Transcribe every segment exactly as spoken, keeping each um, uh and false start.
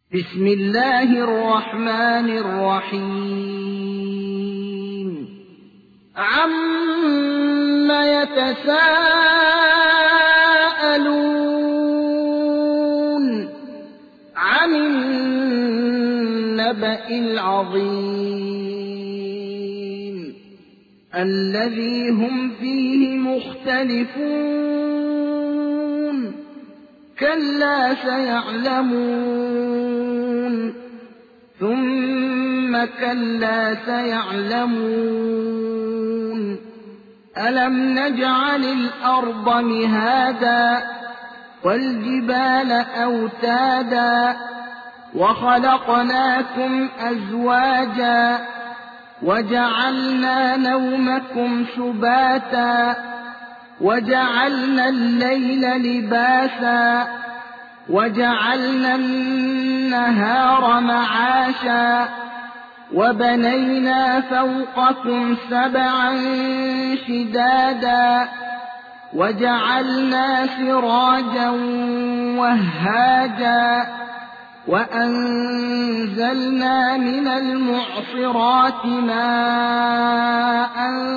بسم الله الرحمن الرحيم عَمَّ يتساءلون عن النبأ العظيم الذي هم فيه مختلفون كلا سيعلمون ثم كلا سيعلمون ألم نجعل الأرض مهادا والجبال أوتادا وخلقناكم أزواجا وجعلنا نومكم سباتا وجعلنا الليل لباسا وجعلنا النهار معاشا وبنينا فوقكم سبعا شدادا وجعلنا سراجا وهاجا وأنزلنا من المعصرات ماء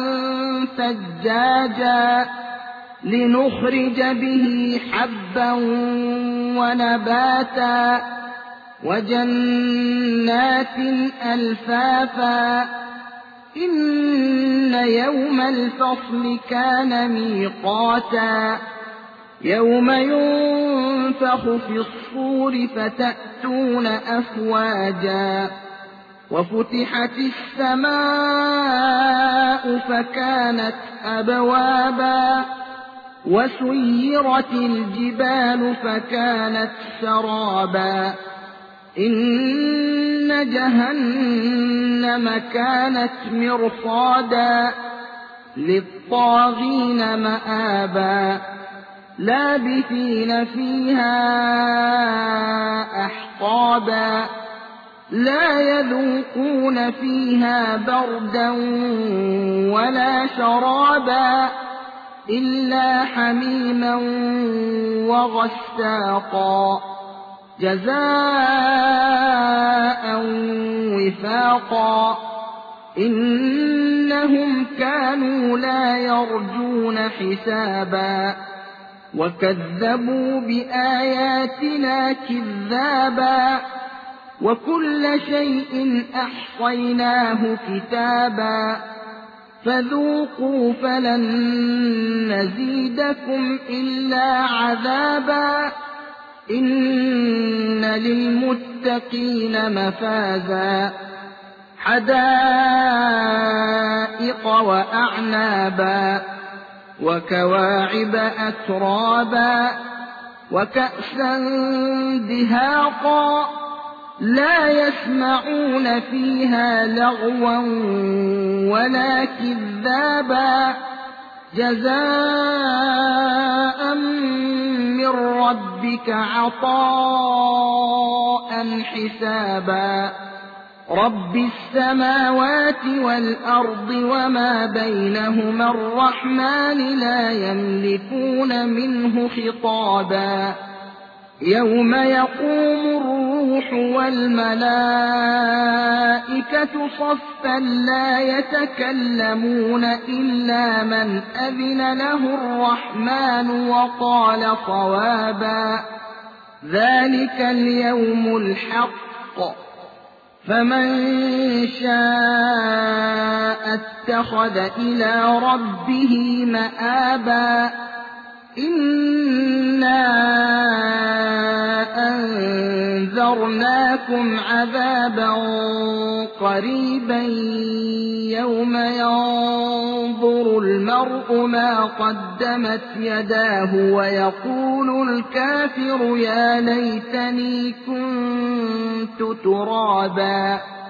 ثجاجا لنخرج به حبا ونباتا وجنات ألفافا إن يوم الفصل كان ميقاتا يوم ينفخ في الصور فتأتون أفواجا وفتحت السماء فكانت أبوابا وسيرت الجبال فكانت سرابا إن جهنم كانت مرصادا للطاغين مآبا لابثين فيها أحقابا لا يذوقون فيها بردا ولا شرابا إلا حميما وغساقا جزاء وفاقا إنهم كانوا لا يرجون حسابا وكذبوا بآياتنا كذابا وكل شيء أحصيناه كتابا فذوقوا فلن نزيدكم إلا عذابا إن للمتقين مفازا حدائق وأعنابا وكواعب أترابا وكأسا دهاقا لا يسمعون فيها لغوا ولا كذابا جزاء من ربك عطاء حسابا رب السماوات والأرض وما بينهما الرحمن لا يملكون منه خطابا يوم يقوم الروح والملائكة صفا لا يتكلمون إلا من أذن له الرحمن وقال صوابا ذلك اليوم الحق فمن شاء اتخذ إلى ربه مآبا إنا أنذرناكم عذابا قريبا يوم ينظر المرء ما قدمت يداه ويقول الكافر يا ليتني كنت ترابا